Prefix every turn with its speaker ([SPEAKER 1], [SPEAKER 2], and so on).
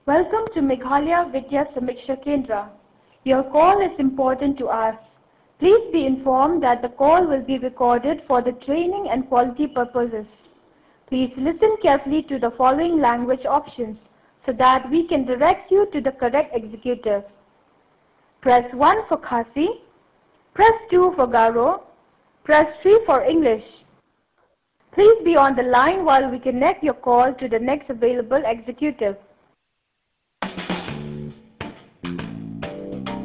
[SPEAKER 1] Welcome to Meghalaya Vidya Samiksha Kendra. Your call is important to us. Please be informed that the call will be recorded for the training and quality purposes. Please listen carefully to the following language options so that we can direct you to the correct executive. Press 1 for Khasi, press 2 for Garo, press 3 for English. Please be on the line while we connect your call to the next available executive.